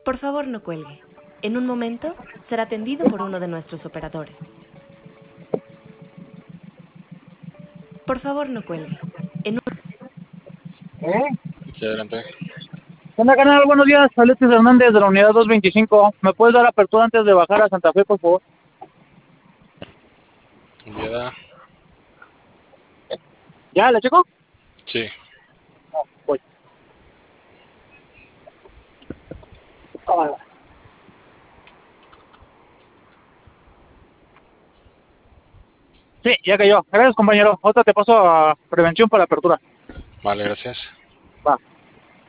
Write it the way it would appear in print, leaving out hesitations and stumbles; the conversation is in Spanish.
Por favor, no cuelgue. En un momento será atendido por uno de nuestros operadores. Por favor, no cuelgue. Sí, adelante. ¿Qué onda, canal? Buenos días, Alexis Hernández de la unidad 225. ¿Me puedes dar apertura antes de bajar a Santa Fe, por favor? Enviada. ¿Ya, le checo? Sí. No, voy. Cámara. Sí, ya cayó. Gracias, compañero. Otra te paso a prevención para apertura. Vale, gracias. Va.